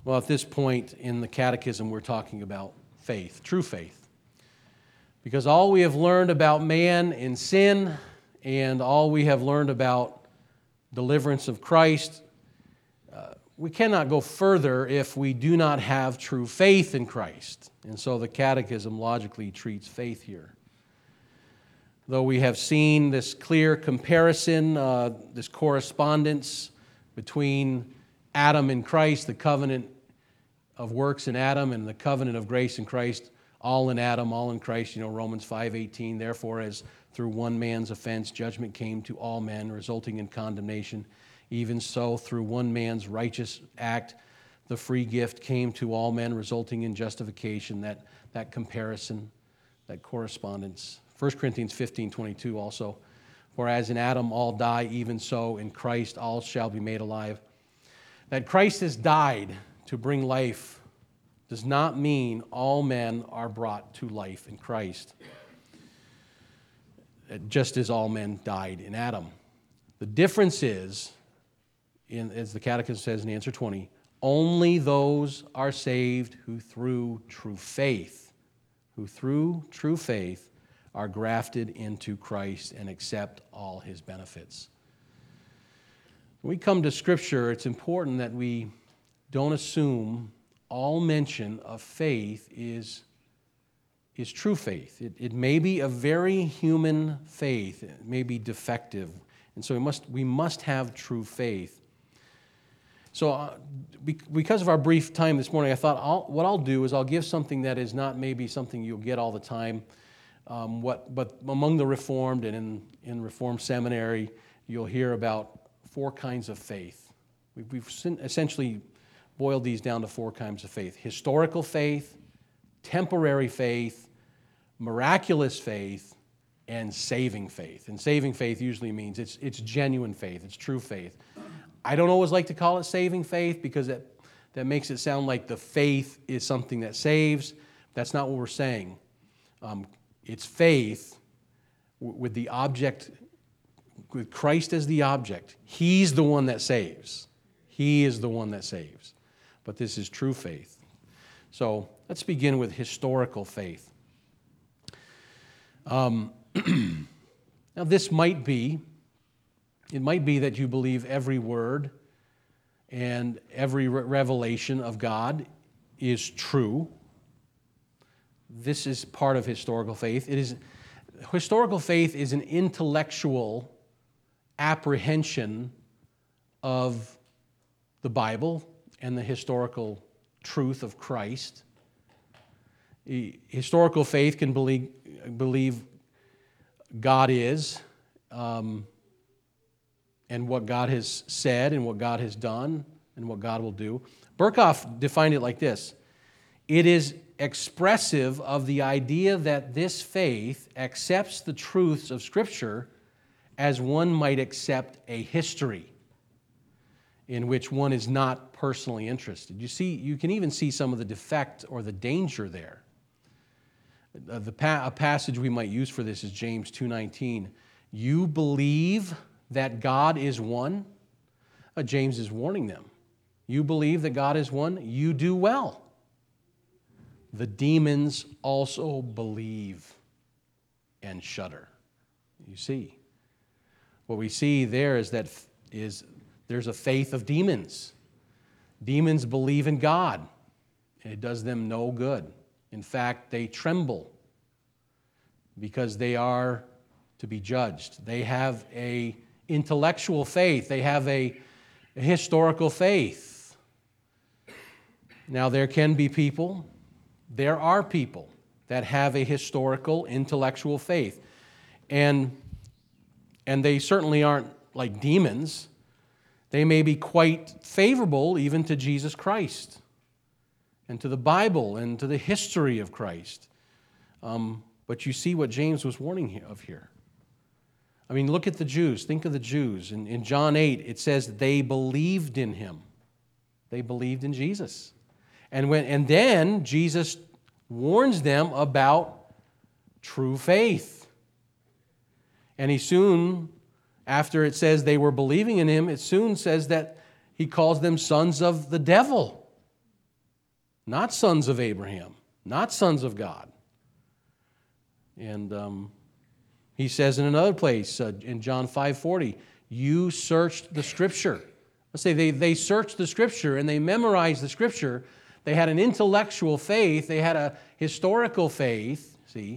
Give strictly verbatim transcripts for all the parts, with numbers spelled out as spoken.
Well, at this point in the catechism, we're talking about faith, true faith. Because all we have learned about man in sin and all we have learned about deliverance of Christ, uh, we cannot go further if we do not have true faith in Christ. And so the catechism logically treats faith here. Though we have seen this clear comparison, uh, this correspondence between Adam and Christ, the covenant of works in Adam and the covenant of grace in Christ, all in Adam, all in Christ. You know, Romans five eighteen, therefore as through one man's offense judgment came to all men, resulting in condemnation, even so through one man's righteous act the free gift came to all men, resulting in justification. That, that comparison, that correspondence. First Corinthians fifteen twenty-two also, for as in Adam all die, even so in Christ all shall be made alive. That Christ has died to bring life does not mean all men are brought to life in Christ, just as all men died in Adam. The difference is, in, as the Catechism says in answer twenty, only those are saved who through true faith, who through true faith are grafted into Christ and accept all His benefits. When we come to Scripture, it's important that we don't assume all mention of faith is, is true faith. It, it may be a very human faith. It may be defective. And so we must, we must have true faith. So uh, because of our brief time this morning, I thought I'll, what I'll do is I'll give something that is not maybe something you'll get all the time. Um, what, but among the Reformed and in, in Reformed Seminary, you'll hear about four kinds of faith. We've, we've essentially boiled these down to four kinds of faith. Historical faith, temporary faith, miraculous faith, and saving faith. And saving faith usually means it's, it's genuine faith, it's true faith. I don't always like to call it saving faith because that, that makes it sound like the faith is something that saves. That's not what we're saying. Um, it's faith with the object, with Christ as the object. He's the one that saves. He is the one that saves. But this is true faith. So let's begin with historical faith. Um, now this might be, it might be that you believe every word and every re- revelation of God is true. This is part of historical faith. It is, historical faith is an intellectual apprehension of the Bible and the historical truth of Christ. Historical faith can believe, believe God is, um, and what God has said and what God has done and what God will do. Berkhoff defined it like this: it is expressive of the idea that this faith accepts the truths of Scripture as one might accept a history in which one is not personally interested. You see, you can even see some of the defect or the danger there. Uh, the pa- a passage we might use for this is James two nineteen. You believe that God is one? Uh, James is warning them. You believe that God is one? You do well. The demons also believe and shudder. You see. What we see there is that is there's a faith of demons. Demons believe in God, and it does them no good. In fact, they tremble because they are to be judged. They have a intellectual faith. They have a, a historical faith. Now, there can be people, there are people that have a historical, intellectual faith. And, and they certainly aren't like demons. They may be quite favorable even to Jesus Christ and to the Bible and to the history of Christ. Um, but you see what James was warning of here. I mean, look at the Jews. Think of the Jews. In, in John eight, it says they believed in Him. They believed in Jesus. And, when, and then Jesus warns them about true faith. And He soon, after it says they were believing in Him, it soon says that He calls them sons of the devil. not sons of Abraham, not sons of God. And um, he says in another place, uh, in John five forty, you searched the Scripture. Let's say they, they searched the Scripture and they memorized the Scripture. They had an intellectual faith. They had a historical faith. See?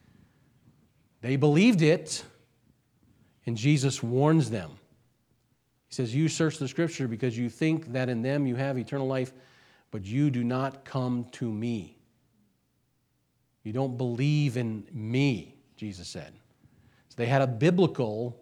They believed it. And Jesus warns them. He says, you search the Scripture because you think that in them you have eternal life, but you do not come to me. You don't believe in me, Jesus said. So they had a biblical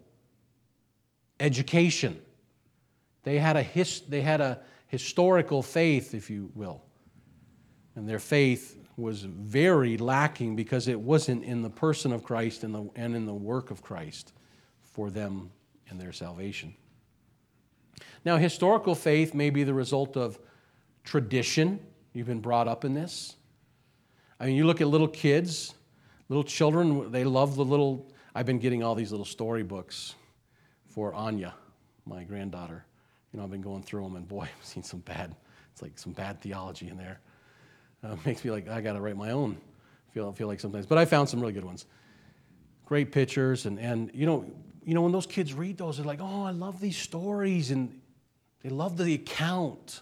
education. They had a his, they had a historical faith, if you will. And their faith was very lacking because it wasn't in the person of Christ and, the, and in the work of Christ for them and their salvation. Now, historical faith may be the result of tradition. You've been brought up in this. I mean, you look at little kids, little children, they love the little... I've been getting all these little storybooks for Anya, my granddaughter. You know, I've been going through them, and boy, I've seen some bad, it's like some bad theology in there. Uh, makes me like, I got to write my own, feel feel like sometimes. But I found some really good ones. Great pictures, and, and you know, you know, when those kids read those, they're like, oh, I love these stories, and they love the account.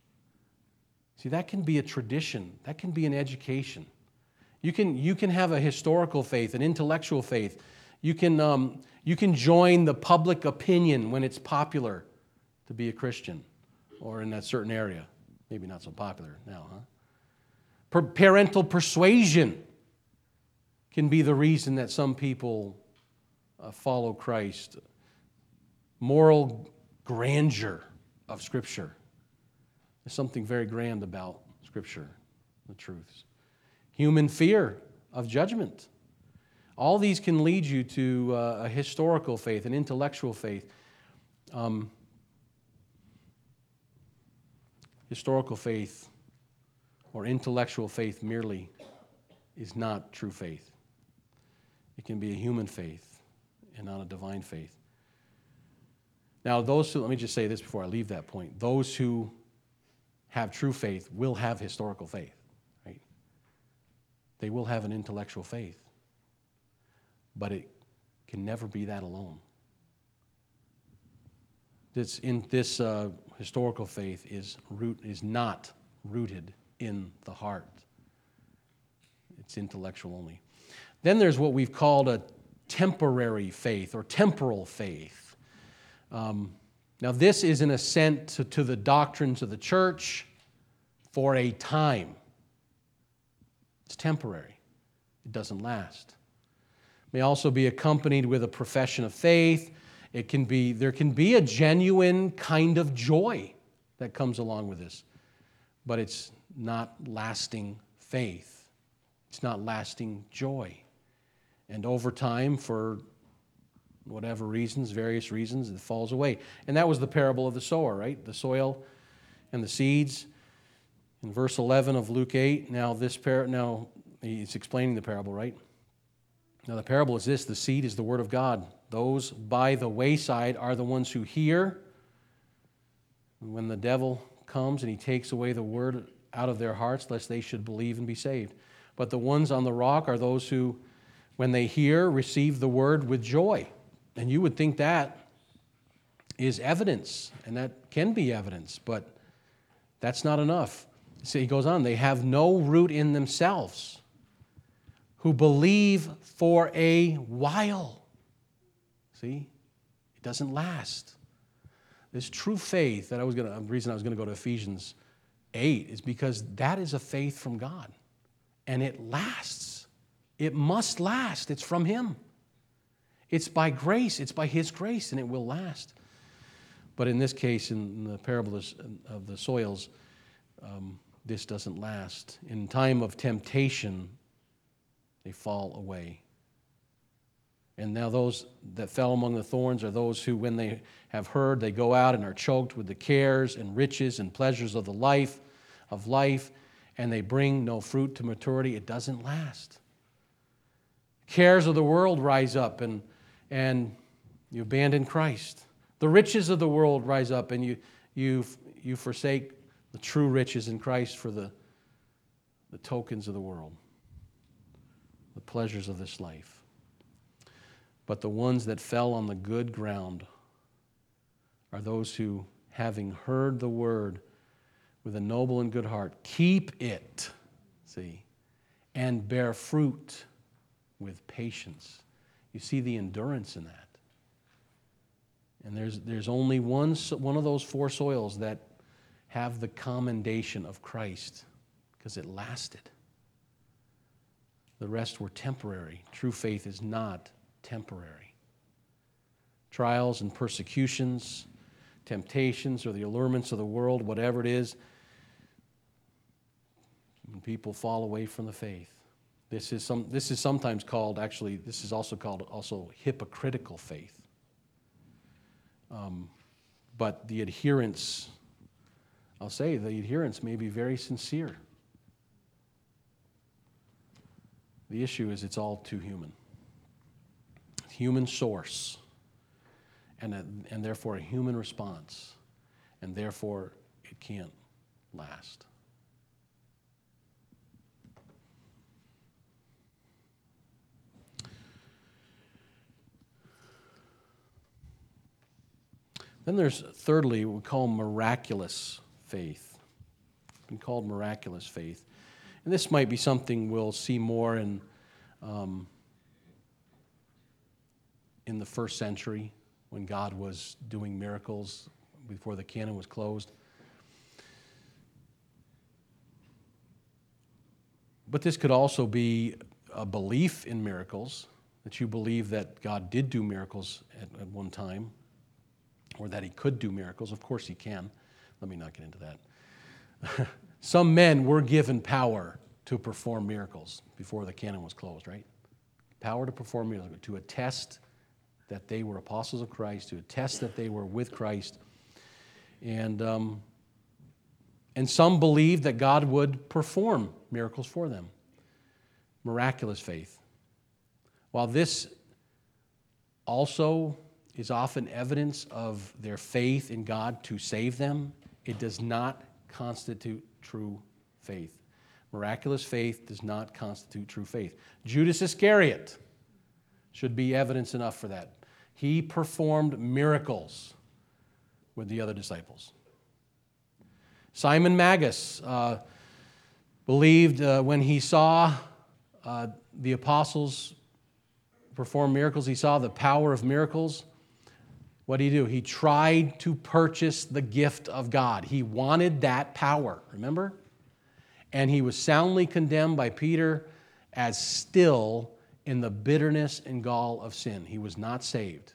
See, that can be a tradition. That can be an education. You can, you can have a historical faith, an intellectual faith. You can, um, you can join the public opinion when it's popular to be a Christian or in that certain area. Maybe not so popular now, huh? Per- parental persuasion can be the reason that some people uh, follow Christ. Moral grandeur of Scripture. There's something very grand about Scripture, the truths. Human fear of judgment. All these can lead you to uh, a historical faith, an intellectual faith. Um, historical faith or intellectual faith merely is not true faith. It can be a human faith and not a divine faith. Now, those who, let me just say this before I leave that point. Those who have true faith will have historical faith, right? They will have an intellectual faith. But it can never be that alone. This, in, this uh, historical faith is, root, is not rooted in the heart. It's intellectual only. Then there's what we've called a temporary faith or temporal faith. Um, now this is an assent to, to the doctrines of the church for a time. It's temporary. It doesn't last. It may also be accompanied with a profession of faith. It can be, there can be a genuine kind of joy that comes along with this, but it's not lasting faith. It's not lasting joy. And over time, for whatever reasons, various reasons, it falls away. And that was the parable of the sower, right? The soil and the seeds. In verse eleven of Luke eight, now this par- now he's explaining the parable, right? Now the parable is this: the seed is the word of God. Those by the wayside are the ones who hear. And when the devil comes and he takes away the word out of their hearts, lest they should believe and be saved. But the ones on the rock are those who, when they hear, receive the word with joy. And you would think that is evidence, and that can be evidence, but that's not enough. So he goes on, they have no root in themselves, who believe for a while. See? It doesn't last. This true faith that I was going to, the reason I was going to go to Ephesians eight is because that is a faith from God. And it lasts. It must last. It's from Him. It's by grace. It's by His grace, and it will last. But in this case, in the parable of the soils, um, this doesn't last. In time of temptation, they fall away. And now those that fell among the thorns are those who, when they have heard, they go out and are choked with the cares and riches and pleasures of the life, of life, and they bring no fruit to maturity. It doesn't last. Cares of the world rise up, and, and you abandon Christ. The riches of the world rise up, and you, you, you forsake the true riches in Christ for the the tokens of the world, the pleasures of this life. But the ones that fell on the good ground are those who, having heard the word with a noble and good heart, keep it, see, and bear fruit with patience. You see the endurance in that. And there's, there's only one, one of those four soils that have the commendation of Christ because it lasted. The rest were temporary. True faith is not temporary. Trials and persecutions, temptations, or the allurements of the world, whatever it is, when people fall away from the faith. This is some. This is sometimes called, actually, this is also called also hypocritical faith. Um, but the adherence, I'll say, the adherence may be very sincere. The issue is it's all too human. Human source, and, a, and therefore a human response, and therefore it can't last. Then there's, thirdly, what we call miraculous faith. It's been called miraculous faith. And this might be something we'll see more in, um, in the first century when God was doing miracles before the canon was closed. But this could also be a belief in miracles, that you believe that God did do miracles at, at one time, or that he could do miracles. Of course he can. Let me not get into that. Some men were given power to perform miracles before the canon was closed, right? Power to perform miracles, to attest that they were apostles of Christ, to attest that they were with Christ. And, um, and some believed that God would perform miracles for them. Miraculous faith. While this also is often evidence of their faith in God to save them, it does not constitute true faith. Miraculous faith does not constitute true faith. Judas Iscariot should be evidence enough for that. He performed miracles with the other disciples. Simon Magus uh, believed uh, when he saw uh, the apostles perform miracles, he saw the power of miracles. What did he do? He tried to purchase the gift of God. He wanted that power, remember? And he was soundly condemned by Peter as still in the bitterness and gall of sin. He was not saved.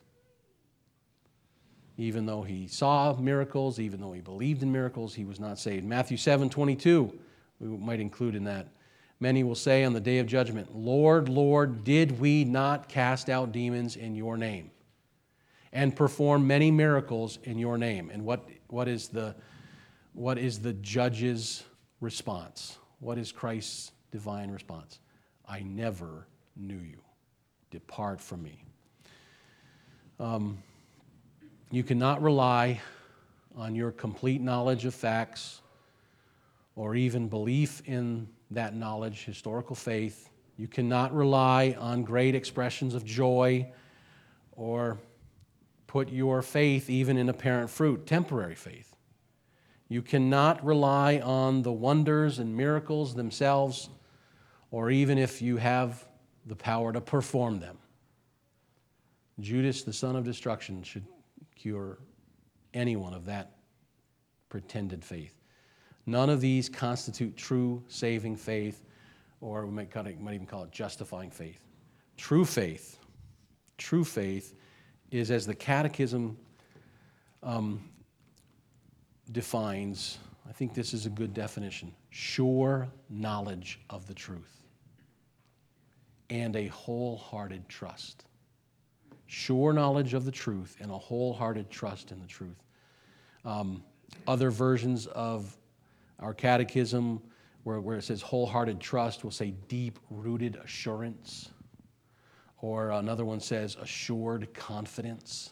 Even though he saw miracles, even though he believed in miracles, he was not saved. Matthew seven twenty-two, we might include in that. Many will say on the day of judgment, Lord, Lord, did we not cast out demons in your name and perform many miracles in your name? And what, what is the, what is the judge's response? What is Christ's divine response? I never knew you. Depart from me. Um, you cannot rely on your complete knowledge of facts or even belief in that knowledge, historical faith. You cannot rely on great expressions of joy or put your faith even in apparent fruit, temporary faith. You cannot rely on the wonders and miracles themselves, or even if you have the power to perform them. Judas, the son of destruction, should cure anyone of that pretended faith. None of these constitute true saving faith, or we might, call it, might even call it justifying faith. True faith, true faith is, as the Catechism um, defines, I think this is a good definition, sure knowledge of the truth and a wholehearted trust. Sure knowledge of the truth and a wholehearted trust in the truth. Um, other versions of our catechism, where, where it says wholehearted trust, will say deep-rooted assurance. Or another one says assured confidence.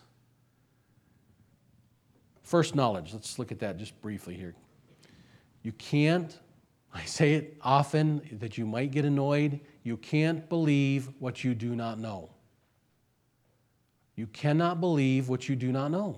First knowledge, let's look at that just briefly here. You can't I say it often that you might get annoyed. You can't believe what you do not know. You cannot believe what you do not know.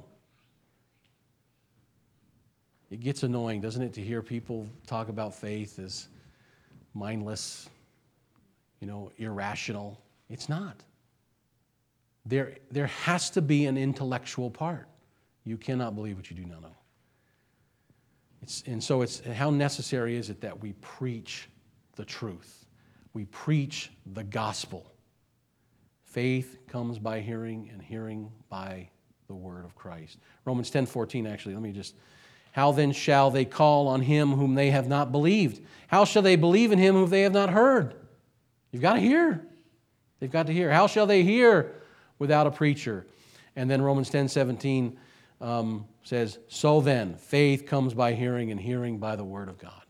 It gets annoying, doesn't it, to hear people talk about faith as mindless, you know, irrational. It's not. There, there has to be an intellectual part. You cannot believe what you do not know. It's, and so it's how necessary is it that we preach the truth? We preach the gospel. Faith comes by hearing, and hearing by the word of Christ. Romans ten fourteen, actually, let me just... How then shall they call on him whom they have not believed? How shall they believe in him whom they have not heard? You've got to hear. They've got to hear. How shall they hear without a preacher? And then Romans ten seventeen um, says, so then, faith comes by hearing, and hearing by the word of God.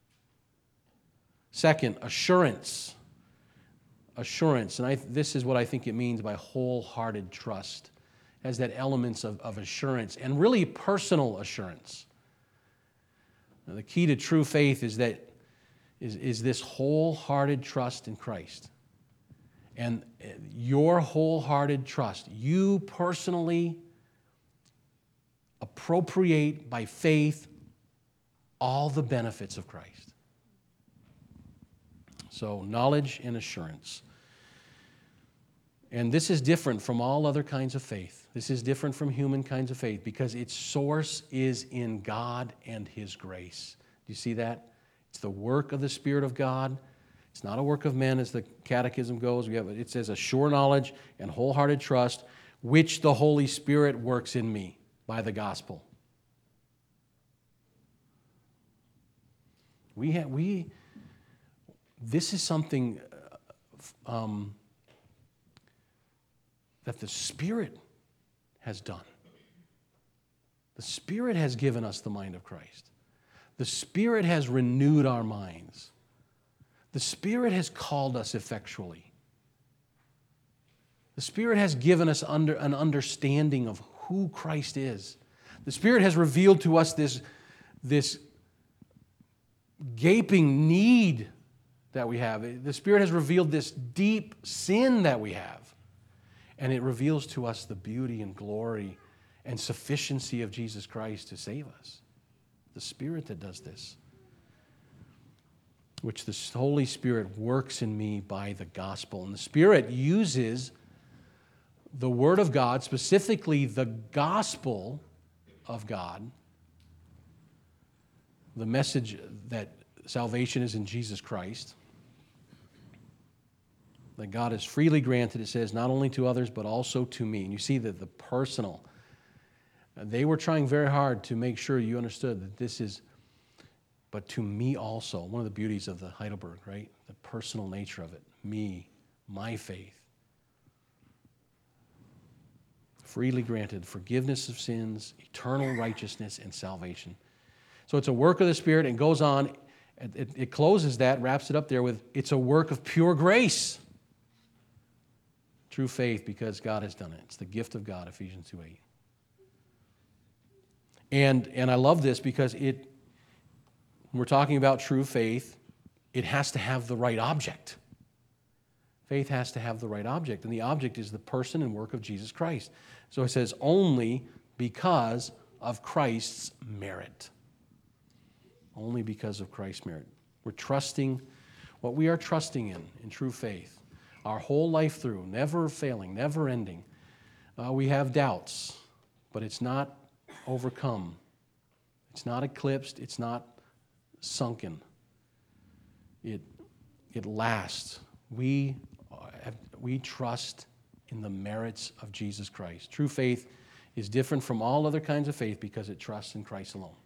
Second, assurance. Assurance. And I, this is what I think it means by wholehearted trust. It has that elements of, of assurance, and really personal assurance. Now, the key to true faith is that is, is this wholehearted trust in Christ. And your wholehearted trust, you personally appropriate by faith all the benefits of Christ. So, knowledge and assurance. And this is different from all other kinds of faith. This is different from human kinds of faith because its source is in God and His grace. Do you see that? It's the work of the Spirit of God. It's not a work of men, as the Catechism goes. We have, it says a sure knowledge and wholehearted trust, which the Holy Spirit works in me by the gospel. We have, we, this is something um, that the Spirit has done. The Spirit has given us the mind of Christ. The Spirit has renewed our minds. The Spirit has called us effectually. The Spirit has given us under an understanding of who Christ is. The Spirit has revealed to us this, this gaping need that we have. The Spirit has revealed this deep sin that we have. And it reveals to us the beauty and glory and sufficiency of Jesus Christ to save us. The Spirit that does this, which the Holy Spirit works in me by the gospel. And the Spirit uses the Word of God, specifically the gospel of God, the message that salvation is in Jesus Christ, that God has freely granted, it says, not only to others, but also to me. And you see that the personal, they were trying very hard to make sure you understood that this is, but to me also. One of the beauties of the Heidelberg, right? The personal nature of it. Me, my faith. Freely granted forgiveness of sins, eternal righteousness, and salvation. So it's a work of the Spirit, and goes on. It, it closes that, wraps it up there with, it's a work of pure grace. True faith because God has done it. It's the gift of God, Ephesians two eight. And, and I love this because it, when we're talking about true faith, it has to have the right object. Faith has to have the right object, and the object is the person and work of Jesus Christ. So it says, only because of Christ's merit. Only because of Christ's merit. We're trusting what we are trusting in, in true faith, our whole life through, never failing, never ending. Uh, we have doubts, but it's not overcome. It's not eclipsed. It's not sunken. It, it lasts. We, have, we trust in the merits of Jesus Christ. True faith is different from all other kinds of faith because it trusts in Christ alone.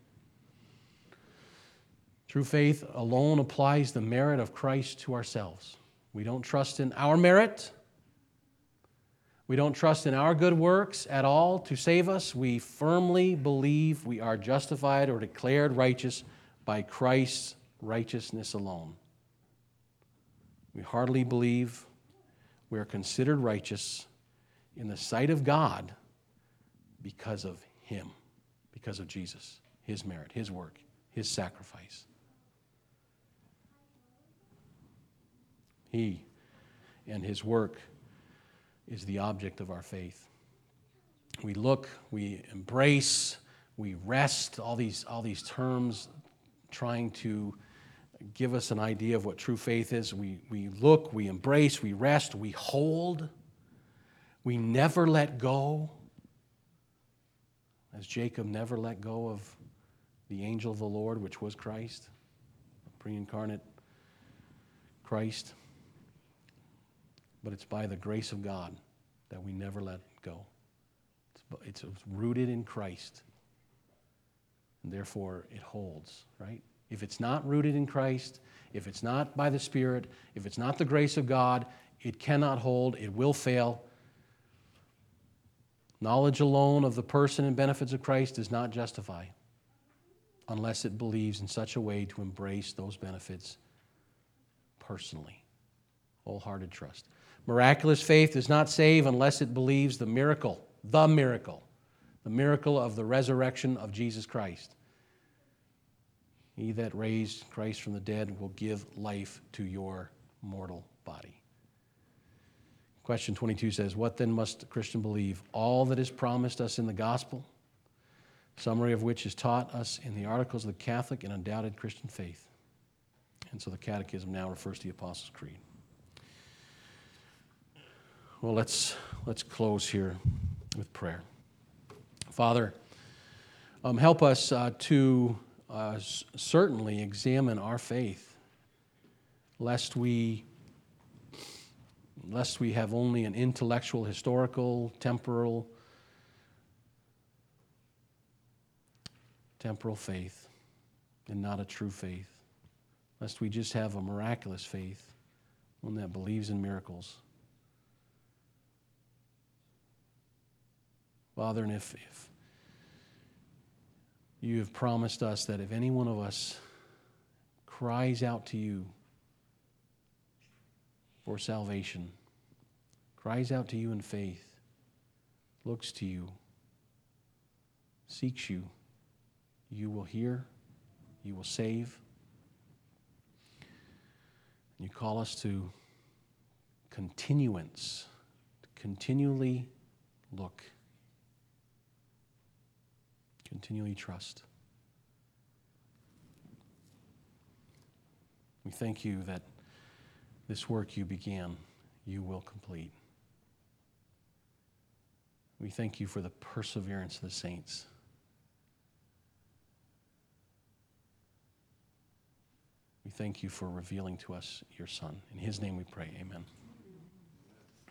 True faith alone applies the merit of Christ to ourselves. We don't trust in our merit. We don't trust in our good works at all to save us. We firmly believe we are justified or declared righteous by Christ's righteousness alone. We heartily believe we are considered righteous in the sight of God because of Him, because of Jesus, His merit, His work, His sacrifice. He and his work is the object of our faith. We look, we embrace, we rest, all these, all these terms trying to give us an idea of what true faith is. We, we look, we embrace, we rest, we hold, we never let go. As Jacob never let go of the angel of the Lord, which was Christ, pre-incarnate Christ. But it's by the grace of God that we never let go. It's, it's rooted in Christ. And therefore, it holds, right? If it's not rooted in Christ, if it's not by the Spirit, if it's not the grace of God, it cannot hold, it will fail. Knowledge alone of the person and benefits of Christ does not justify unless it believes in such a way to embrace those benefits personally. Wholehearted trust. Miraculous faith does not save unless it believes the miracle, the miracle, the miracle of the resurrection of Jesus Christ. He that raised Christ from the dead will give life to your mortal body. Question twenty-two says, what then must a Christian believe? All that is promised us in the gospel, summary of which is taught us in the articles of the Catholic and undoubted Christian faith. And so the Catechism now refers to the Apostles' Creed. Well, let's, let's close here with prayer. Father, um, help us uh, to uh, s- certainly examine our faith, lest we, lest we have only an intellectual, historical, temporal, temporal faith and not a true faith, lest we just have a miraculous faith, one that believes in miracles. Father, and if, if you have promised us that if any one of us cries out to you for salvation, cries out to you in faith, looks to you, seeks you, you will hear, you will save. You call us to continuance, to continually look, continually trust. We thank you that this work you began, you will complete. We thank you for the perseverance of the saints. We thank you for revealing to us your Son. In his name we pray, amen.